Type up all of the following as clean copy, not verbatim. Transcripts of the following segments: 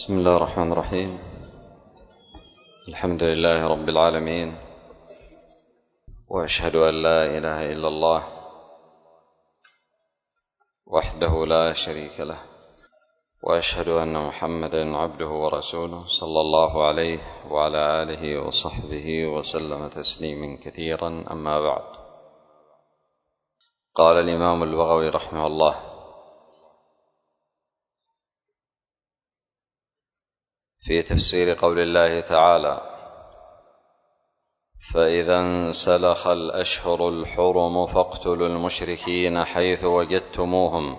بسم الله الرحمن الرحيم. الحمد لله رب العالمين، وأشهد أن لا إله إلا الله وحده لا شريك له، وأشهد أن محمدا عبده ورسوله صلى الله عليه وعلى آله وصحبه وسلم تسليما كثيرا. أما بعد، قال الإمام البغوي رحمه الله في تفسير قول الله تعالى: فإذا انسلخ الأشهر الحرم فاقتلوا المشركين حيث وجدتموهم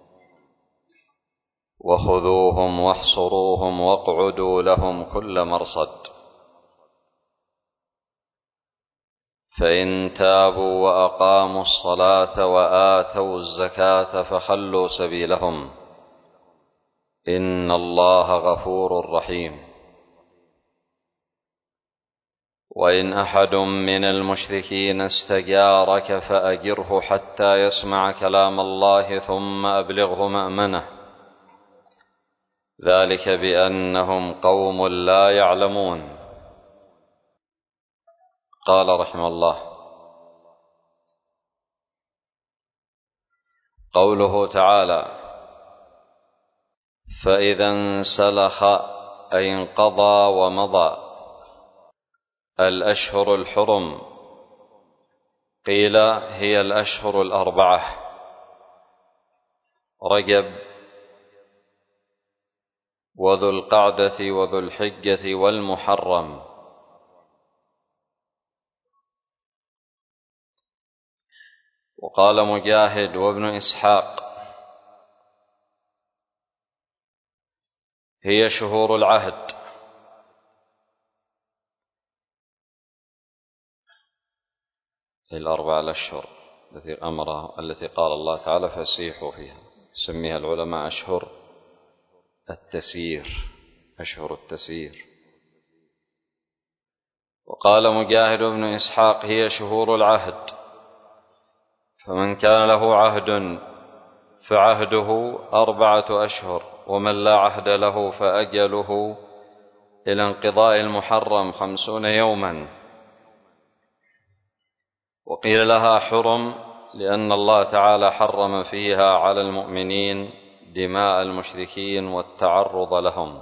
وخذوهم واحصروهم واقعدوا لهم كل مرصد، فإن تابوا وأقاموا الصلاة وآتوا الزكاة فخلوا سبيلهم، إن الله غفور رحيم. وإن أحد من المشركين استجارك فأجره حتى يسمع كلام الله ثم أبلغه مأمنه، ذلك بأنهم قوم لا يعلمون. قال رحمه الله: قوله تعالى: فإذا انسلخ أي انقضى ومضى الأشهر الحرم، قيل هي الأشهر الأربعة: رجب وذو القعدة وذو الحجة والمحرم. وقال مجاهد وابن إسحاق: هي شهور العهد الأربع الأشهر التي قال الله تعالى فسيحوا فيها، يسميها العلماء أشهر التسيير، أشهر التسيير. وقال مجاهد بن إسحاق: هي شهور العهد، فمن كان له عهد فعهده 4 أشهر، ومن لا عهد له فأجله إلى انقضاء المحرم 50 يوما. وقيل لها حرم لأن الله تعالى حرم فيها على المؤمنين دماء المشركين والتعرض لهم.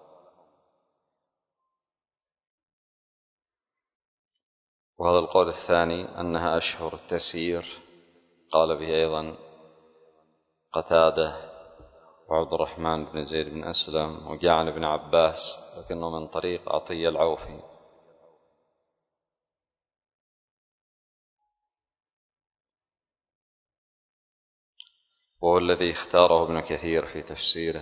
وهذا القول الثاني أنها أشهر التسيير قال به أيضا قتادة وعبد الرحمن بن زيد بن أسلم وجاء عن ابن عباس، لكنه من طريق عطية العوفي. وهو الذي اختاره ابن كثير في تفسيره،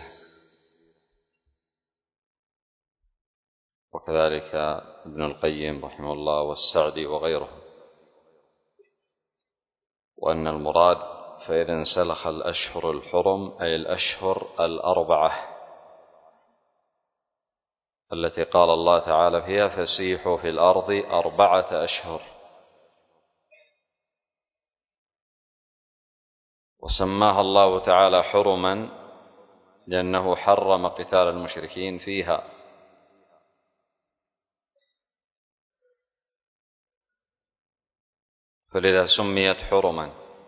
وكذلك ابن القيم رحمه الله والسعدي وغيره، وأن المراد فإذا انسلخ الأشهر الحرم أي الأشهر الأربعة التي قال الله تعالى فيها فسيحوا في الأرض 4 أشهر. وسماها الله تعالى حرما لأنه حرم قتال المشركين فيها، فلذا سميت حرما.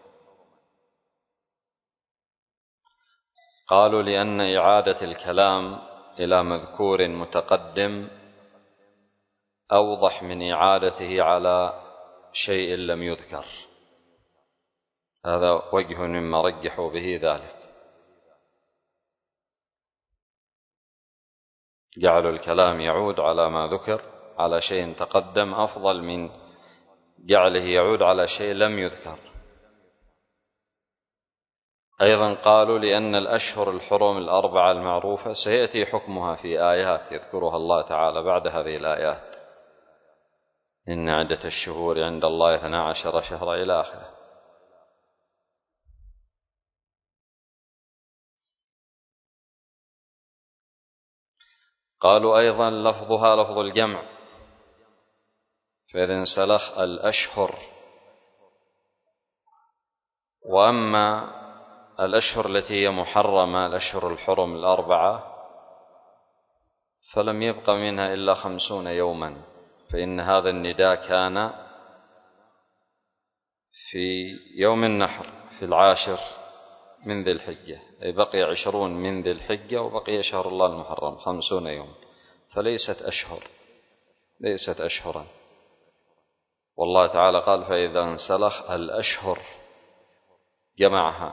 قالوا لأن إعادة الكلام إلى مذكور متقدم أوضح من إعادته على شيء لم يذكر، هذا وجه مما رجحوا به ذلك، جعلوا الكلام يعود على ما ذكر على شيء تقدم أفضل من جعله يعود على شيء لم يذكر. أيضا قالوا لأن الأشهر الحرم الأربعة المعروفة سيأتي حكمها في آيات يذكرها الله تعالى بعد هذه الآيات: إن عدة الشهور عند الله 12 شهرا إلى آخره. قالوا أيضا لفظها لفظ الجمع، فإذا انسلخ الأشهر. وأما الأشهر التي هي محرمة الأشهر الحرم الأربعة فلم يبق منها إلا 50 يوما، فإن هذا النداء كان في يوم النحر في 10 من ذي الحجة، أي بقي 20 من ذي الحجة وبقي شهر الله المحرم 50 يوم، فليست أشهر، ليست أشهرا. والله تعالى قال فإذا انسلخ الأشهر جمعها.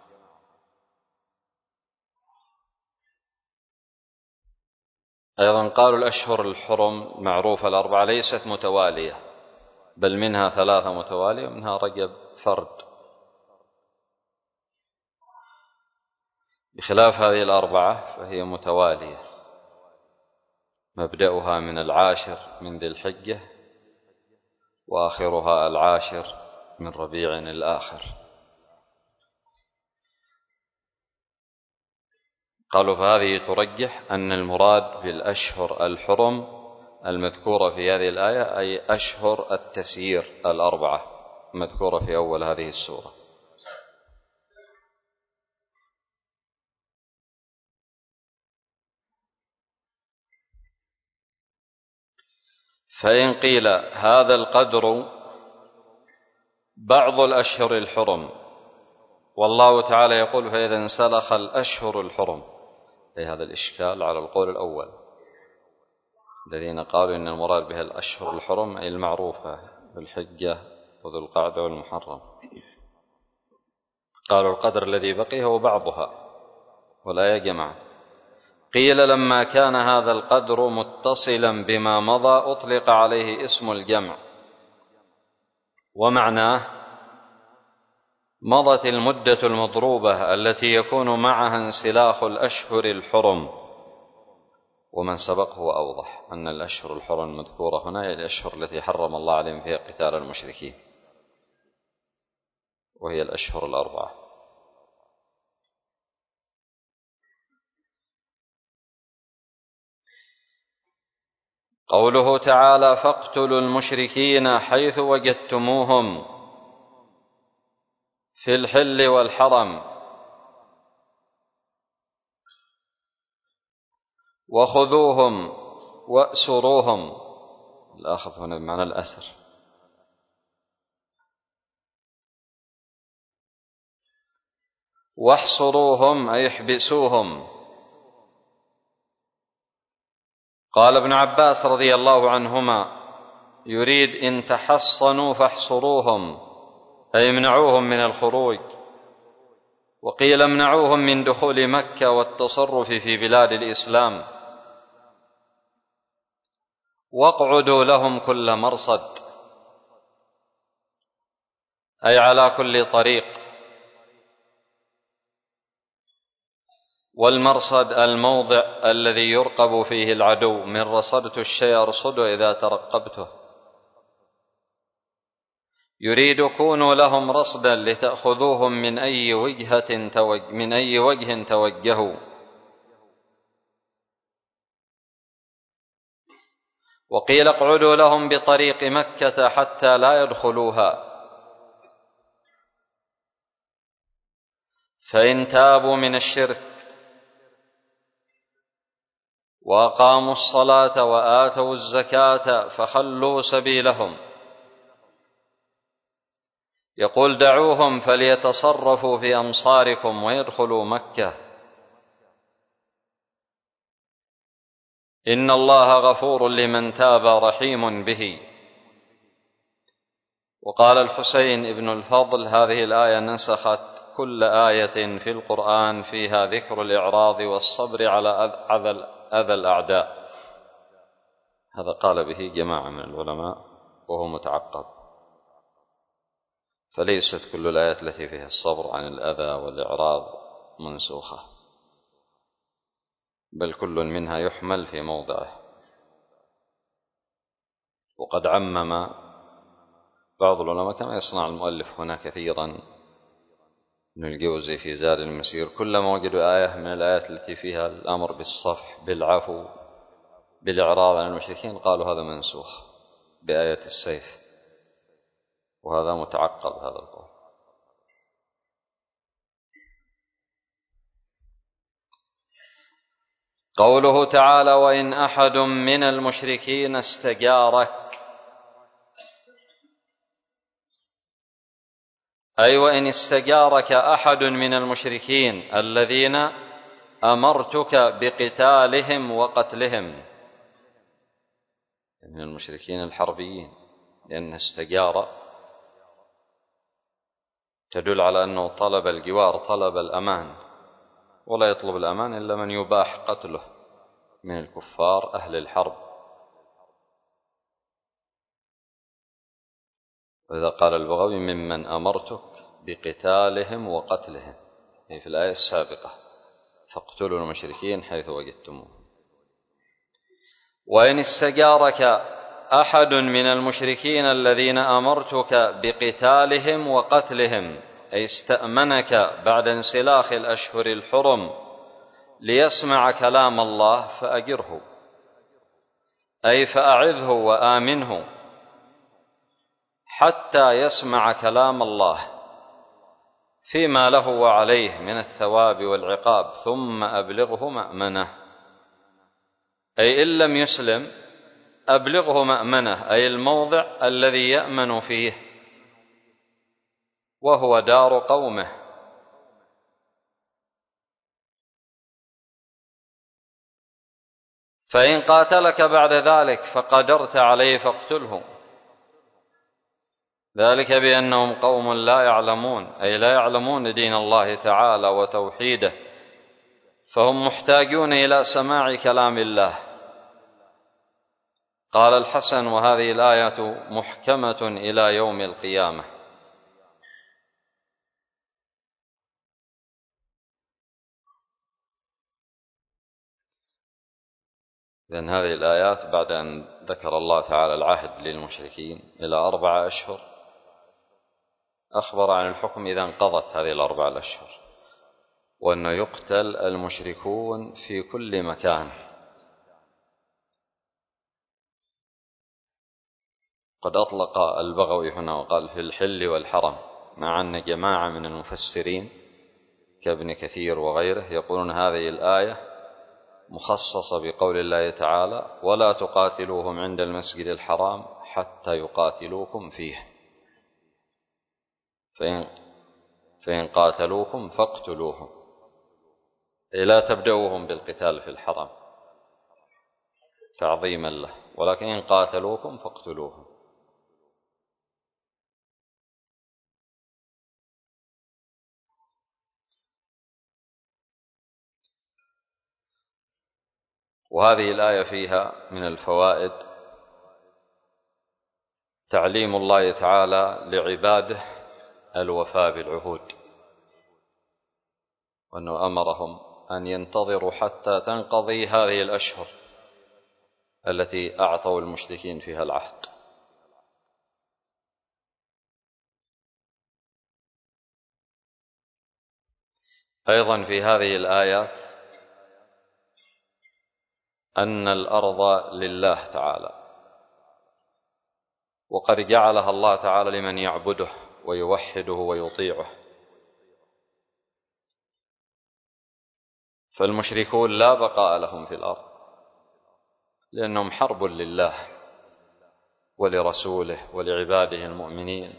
أيضا قالوا الأشهر الحرم معروفة 4 ليست متوالية، بل منها 3 متوالية ومنها رجب فرد، بخلاف هذه 4 فهي متوالية، مبدأها من 10 من ذي الحجة وآخرها 10 من ربيع الآخر. قالوا فهذه ترجح أن المراد بالأشهر الحرم المذكورة في هذه الآية أي أشهر التسيير 4 مذكورة في أول هذه السورة. فإن قيل هذا القدر بعض الأشهر الحرم، والله تعالى يقول فإذا انسلخ الأشهر الحرم، أي هذا الإشكال على القول الأول الذين قالوا إن المراد بها الأشهر الحرم أي المعروفة بالحجة وذو القعدة والمحرم. قالوا القدر الذي بقي هو بعضها ولا يجمع. قيل لما كان هذا القدر متصلا بما مضى أطلق عليه اسم الجمع، ومعناه مضت المدة المضروبة التي يكون معها انسلاخ الأشهر الحرم. ومن سبق هو أوضح أن الأشهر الحرم المذكورة هنا هي الأشهر التي حرم الله عليهم فيها قتال المشركين، وهي الأشهر 4. قوله تعالى فاقتلوا المشركين حيث وجدتموهم في الحل والحرم وخذوهم وأسروهم، الأخذ هنا بمعنى الأسر، واحصروهم أي احبسوهم. قال ابن عباس رضي الله عنهما يريد إن تحصنوا فاحصروهم أي امنعوهم من الخروج، وقيل امنعوهم من دخول مكة والتصرف في بلاد الإسلام، واقعدوا لهم كل مرصد أي على كل طريق. والمرصد الموضع الذي يرقب فيه العدو، من رصدت الشيء أرصده إذا ترقبته. يريد كونوا لهم رصدا لتأخذوهم من أي وجه توجهوا. وقيل اقعدوا لهم بطريق مكة حتى لا يدخلوها، فإن تابوا من الشرك وأقاموا الصلاة وآتوا الزكاة فخلوا سبيلهم. يقول دعوهم فليتصرفوا في أمصاركم ويدخلوا مكة، إن الله غفور لمن تاب رحيم به. وقال الحسين بن الفضل هذه الآية نسخت كل آية في القرآن فيها ذكر الإعراض والصبر على أذى الأعداء. هذا قال به جماعة من العلماء وهو متعقب، فليست كل الآيات التي فيها الصبر عن الأذى والإعراض منسوخة، بل كل منها يحمل في موضعه. وقد عمم بعض العلماء كما يصنع المؤلف هنا كثيرا ابن الجوزي في زاد المسير، كلما وجدوا آية من الآيات التي فيها الأمر بالصفح بالعفو بالإعراض عن المشركين قالوا هذا منسوخ بآية السيف، وهذا متعقب هذا القول. قوله تعالى: وإن أحد من المشركين استجارك، أي وإن استجارك أحد من المشركين الذين أمرتك بقتالهم وقتلهم، من المشركين الحربيين، لأن استجار تدل على أنه طلب الجوار، طلب الأمان، ولا يطلب الأمان إلا من يباح قتله من الكفار أهل الحرب. وإذا قال البغوي: ممن أمرتك بقتالهم وقتلهم، هي في الآية السابقة: فاقتلوا المشركين حيث وجدتموهم. وإن استجارك أحد من المشركين الذين أمرتك بقتالهم وقتلهم، أي استأمنك بعد انسلاخ الأشهر الحرم ليسمع كلام الله، فأجره، أي فأعذه وآمنه حتى يسمع كلام الله فيما له وعليه من الثواب والعقاب، ثم أبلغه مأمنه، أي إن لم يسلم أبلغه مأمنه، أي الموضع الذي يأمن فيه، وهو دار قومه. فإن قاتلك بعد ذلك فقدرت عليه فاقتله، ذلك بأنهم قوم لا يعلمون، أي لا يعلمون دين الله تعالى وتوحيده، فهم محتاجون إلى سماع كلام الله. قال الحسن: وهذه الآية محكمة إلى يوم القيامة. لأن هذه الآيات بعد أن ذكر الله تعالى العهد للمشركين إلى 4 أشهر، أخبر عن الحكم إذا انقضت هذه 4 أشهر، وأنه يقتل المشركون في كل مكان. قد أطلق البغوي هنا وقال في الحل والحرم، مع أن جماعة من المفسرين كابن كثير وغيره يقولون هذه الآية مخصصة بقول الله تعالى: ولا تقاتلوهم عند المسجد الحرام حتى يقاتلوكم فيه، فإن قاتلوكم فاقتلوهم، أي لا تبدأوهم بالقتال في الحرم تعظيما له، ولكن إن قاتلوكم فاقتلوهم. وهذه الآية فيها من الفوائد تعليم الله تعالى لعباده الوفاء بالعهود، وأنه أمرهم أن ينتظروا حتى تنقضي هذه الأشهر التي أعطوا المشركين فيها العهد. أيضا في هذه الآيات أن الأرض لله تعالى، وقد جعلها الله تعالى لمن يعبده ويوحده ويطيعه، فالمشركون لا بقاء لهم في الأرض، لأنهم حرب لله ولرسوله ولعباده المؤمنين،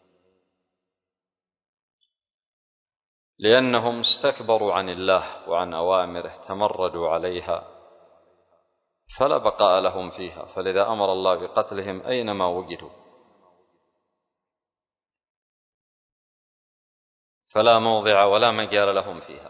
لأنهم استكبروا عن الله وعن أوامره، تمردوا عليها، فلا بقاء لهم فيها، فلذا أمر الله بقتلهم أينما وجدوا، فلا موضع ولا مجال لهم فيها.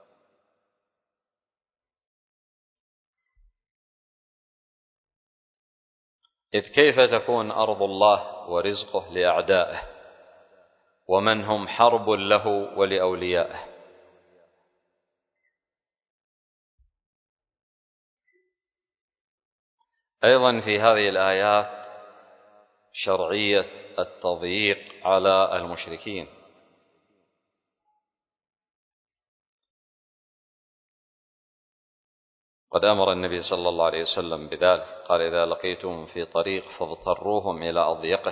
إذ كيف تكون أرض الله ورزقه لأعدائه ومن هم حرب له ولأوليائه؟ أيضا في هذه الآيات شرعية التضييق على المشركين، قد أمر النبي صلى الله عليه وسلم بذلك، قال: إذا لقيتم في طريق فاضطروهم إلى أضيقه.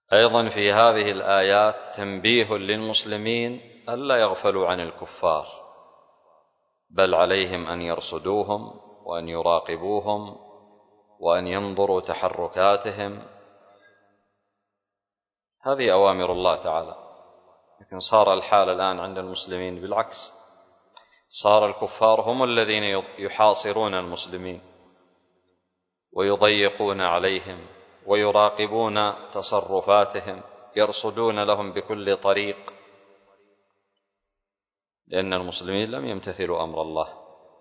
أيضا في هذه الآيات تنبيه للمسلمين ألا يغفلوا عن الكفار، بل عليهم أن يرصدوهم وأن يراقبوهم وأن ينظروا تحركاتهم. هذه أوامر الله تعالى. لكن صار الحال الآن عند المسلمين بالعكس، صار الكفار هم الذين يحاصرون المسلمين ويضيقون عليهم ويراقبون تصرفاتهم، يرصدون لهم بكل طريق، لأن المسلمين لم يمتثلوا أمر الله.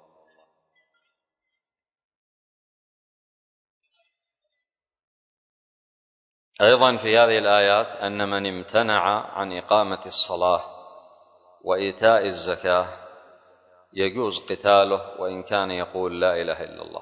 أيضا في هذه الآيات أن من امتنع عن إقامة الصلاة وإيتاء الزكاة يجوز قتاله وإن كان يقول لا إله إلا الله،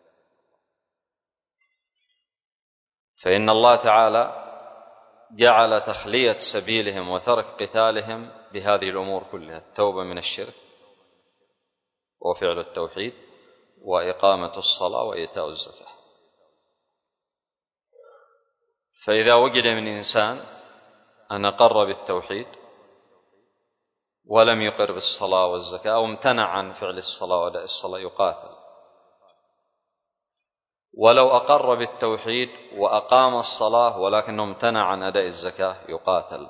فإن الله تعالى جعل تخلية سبيلهم وترك قتالهم بهذه الأمور كلها: التوبة من الشرك وفعل التوحيد وإقامة الصلاة وإيتاء الزكاة. فإذا وجد من إنسان أن أقر بالتوحيد ولم يقر بالصلاة والزكاة أو امتنع عن فعل الصلاة وأداء الصلاة يقاتل. ولو أقر بالتوحيد وأقام الصلاة ولكنه امتنع عن أداء الزكاة يقاتل.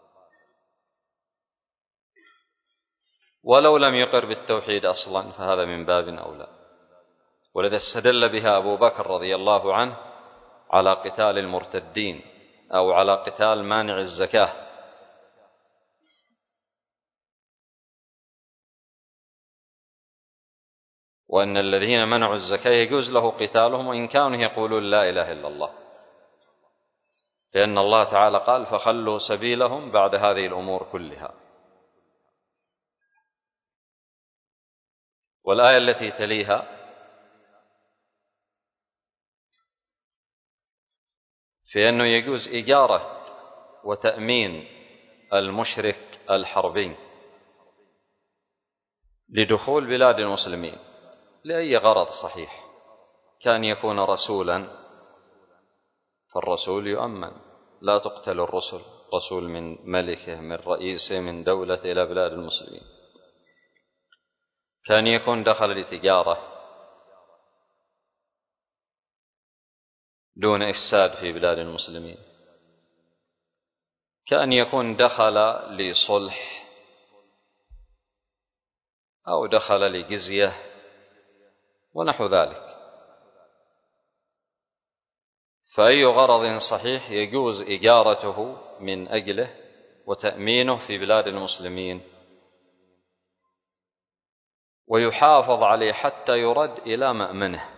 ولو لم يقر بالتوحيد أصلا فهذا من باب أولى. ولذا استدل بها أبو بكر رضي الله عنه على قتال المرتدين أو على قتال مانع الزكاة. وأن الذين منعوا الزكاة يجوز له قتالهم وإن كانوا يقولون لا إله إلا الله، لأن الله تعالى قال: فخلوا سبيلهم بعد هذه الأمور كلها. والآية التي تليها في أنه يجوز إجارة وتأمين المشرك الحربي لدخول بلاد المسلمين لأي غرض صحيح. كان يكون رسولا فالرسول يؤمن، لا تقتل الرسل، رسول من ملكه من رئيسه من دولة إلى بلاد المسلمين. كان يكون دخل لتجارة دون إفساد في بلاد المسلمين. كان يكون دخل لصلح أو دخل لجزية ونحو ذلك. فأي غرض صحيح يجوز إجارته من أجله وتأمينه في بلاد المسلمين، ويحافظ عليه حتى يرد إلى مأمنه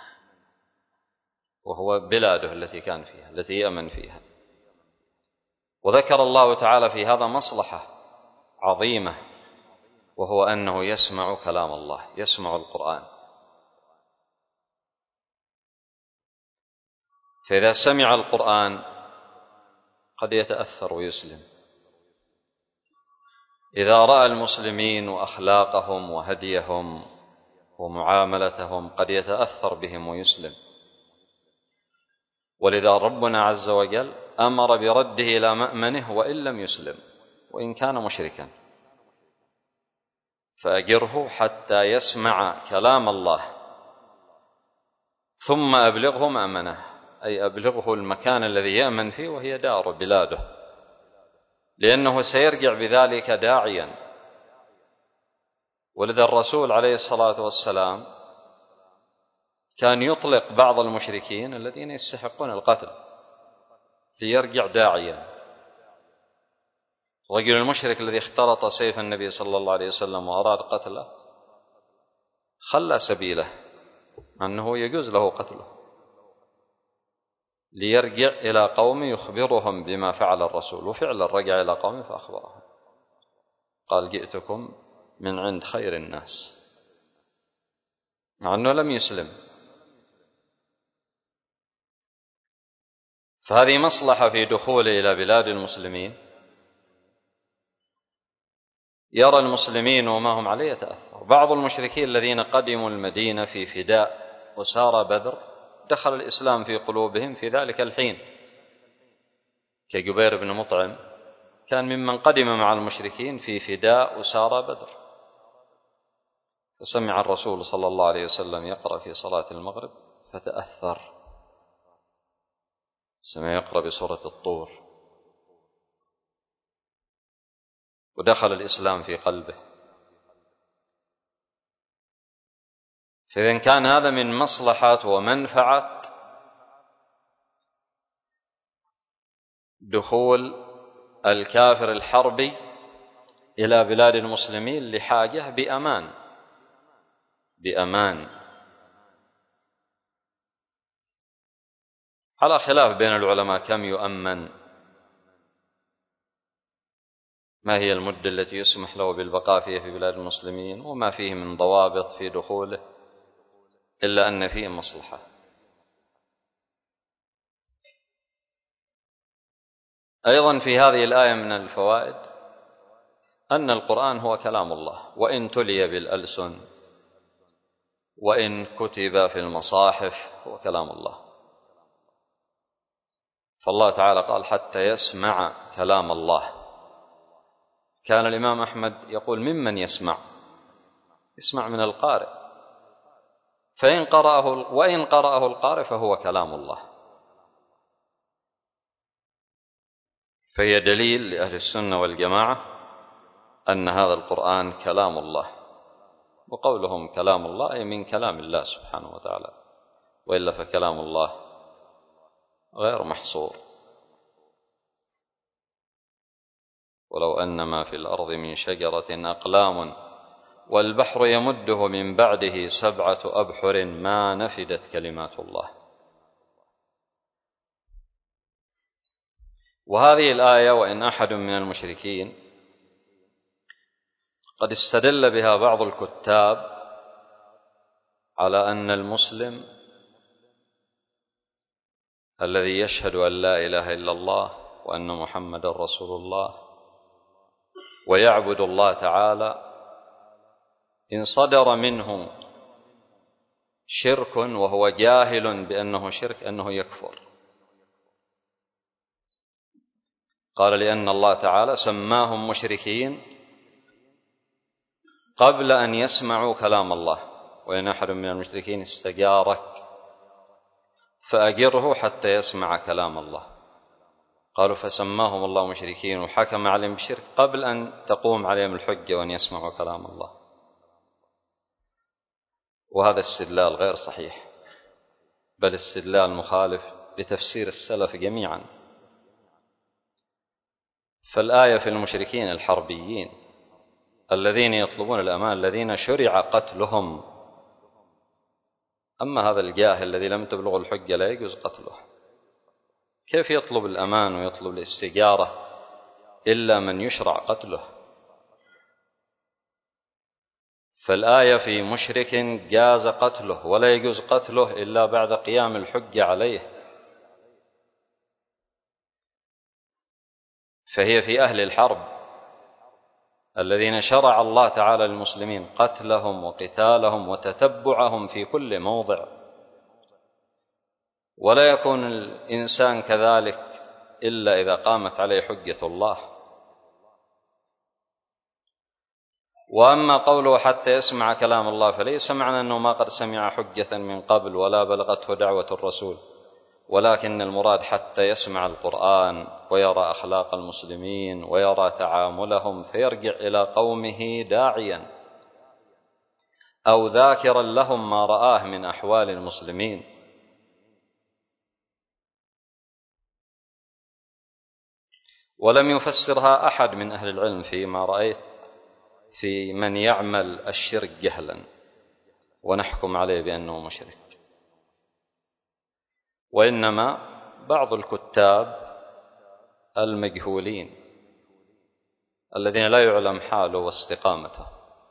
وهو بلاده التي كان فيها التي يأمن فيها. وذكر الله تعالى في هذا مصلحة عظيمة، وهو أنه يسمع كلام الله، يسمع القرآن. فإذا سمع القرآن قد يتأثر ويسلم. إذا رأى المسلمين وأخلاقهم وهديهم ومعاملتهم قد يتأثر بهم ويسلم. ولذا ربنا عز وجل أمر برده إلى مأمنه وإن لم يسلم وإن كان مشركا، فأجره حتى يسمع كلام الله ثم أبلغه مأمنه، أي أبلغه المكان الذي يأمن فيه وهي دار بلاده، لأنه سيرجع بذلك داعيا. ولذا الرسول عليه الصلاة والسلام كان يطلق بعض المشركين الذين يستحقون القتل ليرجع داعيا. رجل المشرك الذي اخترط سيف النبي صلى الله عليه وسلم وأراد قتله خلى سبيله أنه يجوز له قتله ليرجع إلى قوم يخبرهم بما فعل الرسول. وفعلا رجع إلى قوم فأخبرهم، قال: جئتكم من عند خير الناس، مع أنه لم يسلم. فهذه مصلحة في دخوله إلى بلاد المسلمين. يرى المسلمين وما هم عليه يتأثر. بعض المشركين الذين قدموا المدينة في فداء وسار بدر دخل الإسلام في قلوبهم في ذلك الحين، كجبير بن مطعم كان ممن قدم مع المشركين في فداء أسارى بدر، فسمع الرسول صلى الله عليه وسلم يقرأ في صلاة المغرب فتأثر، سمع يقرأ بسورة الطور ودخل الإسلام في قلبه. فإذا كان هذا من مصلحة ومنفعة دخول الكافر الحربي إلى بلاد المسلمين لحاجة بأمان على خلاف بين العلماء كم يؤمن، ما هي المدة التي يسمح له بالبقاء فيها في بلاد المسلمين، وما فيه من ضوابط في دخوله، إلا أن فيه مصلحة. أيضا في هذه الآية من الفوائد أن القرآن هو كلام الله، وإن تلي بالألسن وإن كتب في المصاحف هو كلام الله. فالله تعالى قال حتى يسمع كلام الله. كان الإمام أحمد يقول ممن يسمع من القارئ، وإن قرأه القارئ فهو كلام الله. فهي دليل لأهل السنة والجماعة أن هذا القرآن كلام الله، وقولهم كلام الله أي من كلام الله سبحانه وتعالى، وإلا فكلام الله غير محصور. ولو أن ما في الأرض من شجرة أقلام والبحر يمده من بعده 7 أبحر ما نفدت كلمات الله. وهذه الآية وإن أحد من المشركين قد استدل بها بعض الكتاب على أن المسلم الذي يشهد أن لا إله إلا الله وأن محمد رسول الله ويعبد الله تعالى إن صدر منه شرك وهو جاهل بأنه شرك أنه يكفر. قال لأن الله تعالى سماهم مشركين قبل أن يسمعوا كلام الله، وإن أحد من المشركين استجارك فأجره حتى يسمع كلام الله. قالوا فسماهم الله مشركين وحكم عليهم بالشرك قبل أن تقوم عليهم الحجة وأن يسمعوا كلام الله. وهذا استدلال غير صحيح، بل استدلال مخالف لتفسير السلف جميعا. فالآية في المشركين الحربيين الذين يطلبون الأمان الذين شرع قتلهم، أما هذا الجاهل الذي لم تبلغ الحجة لا يجوز قتله. كيف يطلب الأمان ويطلب الاستجارة إلا من يشرع قتله؟ فالآية في مشرك جاز قتله ولا يجوز قتله إلا بعد قيام الحجة عليه. فهي في أهل الحرب الذين شرع الله تعالى للمسلمين قتلهم وقتالهم وتتبعهم في كل موضع، ولا يكون الإنسان كذلك إلا إذا قامت عليه حجة الله. وأما قوله حتى يسمع كلام الله فليس معنى أنه ما قد سمع حجة من قبل ولا بلغته دعوة الرسول، ولكن المراد حتى يسمع القرآن ويرى أخلاق المسلمين ويرى تعاملهم فيرجع إلى قومه داعيا أو ذاكرا لهم ما رآه من أحوال المسلمين. ولم يفسرها أحد من أهل العلم فيما رأيت في من يعمل الشرك جهلا ونحكم عليه بأنه مشرك، وإنما بعض الكتاب المجهولين الذين لا يعلم حاله واستقامته،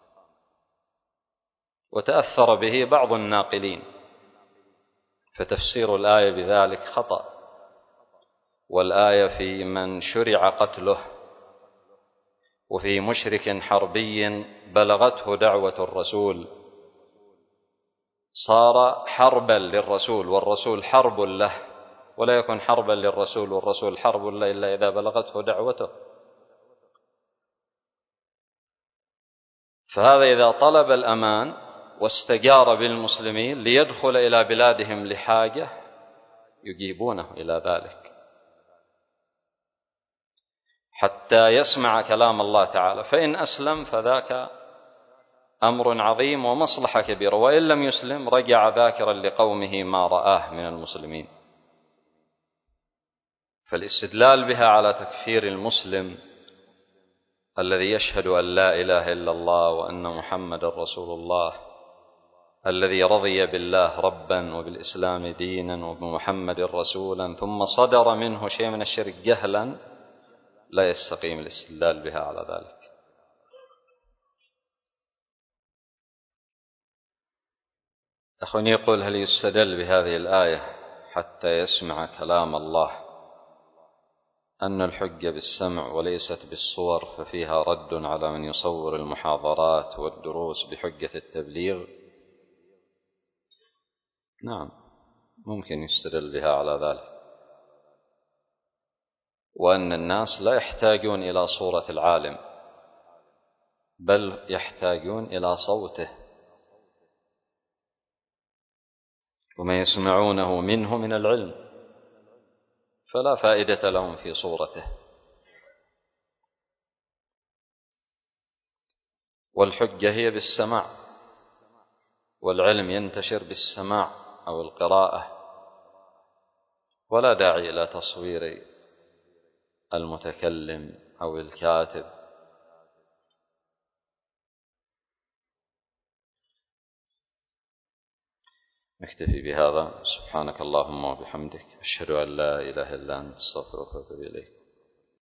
وتأثر به بعض الناقلين، فتفسير الآية بذلك خطأ. والآية في من شرع قتله وفي مشرك حربي بلغته دعوة الرسول صار حربا للرسول والرسول حرب له، ولا يكن حربا للرسول، والرسول حرب إلا إذا بلغته دعوته. فهذا إذا طلب الأمان واستجار بالمسلمين ليدخل إلى بلادهم لحاجة يجيبونه إلى ذلك حتى يسمع كلام الله تعالى، فإن أسلم فذاك أمر عظيم ومصلحة كبيرة، وإن لم يسلم رجع ذاكرا لقومه ما رآه من المسلمين. فالاستدلال بها على تكفير المسلم الذي يشهد أن لا إله إلا الله وأن محمد رسول الله، الذي رضي بالله ربا وبالإسلام دينا وبمحمد رسولا، ثم صدر منه شيء من الشرك جهلا، لا يستقيم الاستدلال بها على ذلك. أخوني يقول: هل يستدل بهذه الآية حتى يسمع كلام الله أن الحجة بالسمع وليست بالصور، ففيها رد على من يصور المحاضرات والدروس بحجة التبليغ؟ نعم، ممكن يستدل بها على ذلك، وأن الناس لا يحتاجون إلى صورة العالم، بل يحتاجون إلى صوته، وما يسمعونه منه من العلم، فلا فائدة لهم في صورته. والحجة هي بالسماع، والعلم ينتشر بالسماع أو القراءة، ولا داعي إلى تصوير المتكلم أو الكاتب. نكتفي بهذا. سبحانك اللهم وبحمدك، أشهد أن لا إله إلا أنت، أستغفرك وأتوب إليك.